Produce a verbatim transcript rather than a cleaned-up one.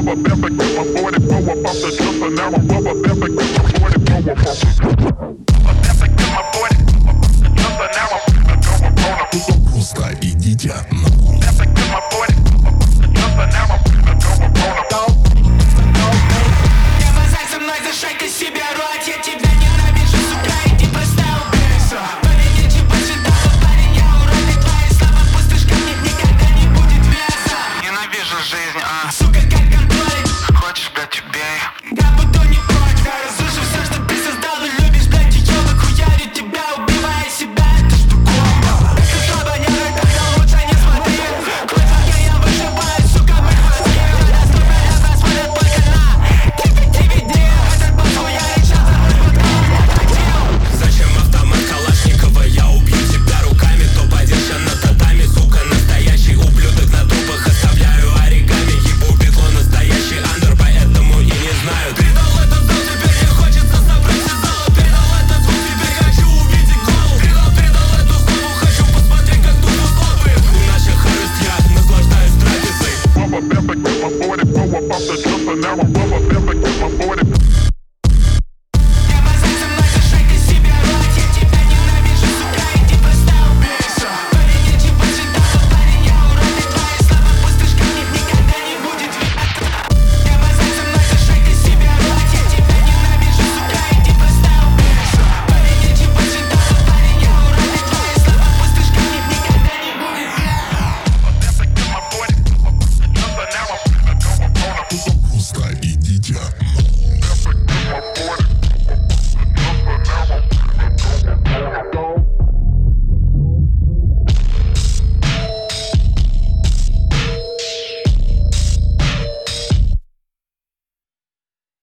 rubber band to get my forty blow up off the jumper. Now I'm rubber band to get my forty blow up off the jumper. Rubber band to get my forty blow up off the jumper. Now I'm gonna go up on a Просто идите на band to get my forty blow up off the jumper. Now I'm gonna go up on a go. Не базарь со мной, зашай-ка себе рот. Я тебя ненавижу, сука, иди поставь бейса. Поведи, чего считала, парень, я урод. И твои слова пустышка, в них никогда не будет веса. Ненавижу жизнь, а Сука, как контролить? хочешь, блядь, убей. Да буду не прочь, я разрушу все, что ты создал. И любишь, блядь, ёбок, хуярю тебя, убивая себя. Это штуковка. Ты слабо не рык, тогда лучше не смотри. Хоть пока я вышибаю, сука, мы хвостки. Доступно для нас смотрят только на ти ви ди. Этот босс хуярит, сейчас забудь, пока он не хотел. Зачем автомат Калашникова? Я убью тебя руками. То подержа на татами, сука, настоящий ублюдок. На трупах оставляю оригами. Ебу битло, настоящий андер, поэтому и не знаю. Передал этот зал, теперь мне хочется собрать все зал. Передал этот звук, теперь хочу увидеть гол. Передал, передал эту славу, хочу посмотреть, как тут условы. У наших харест я наслаждаюсь трапезой. Rubber band to get my forty blow up off the jumper. Now I'm rubber band to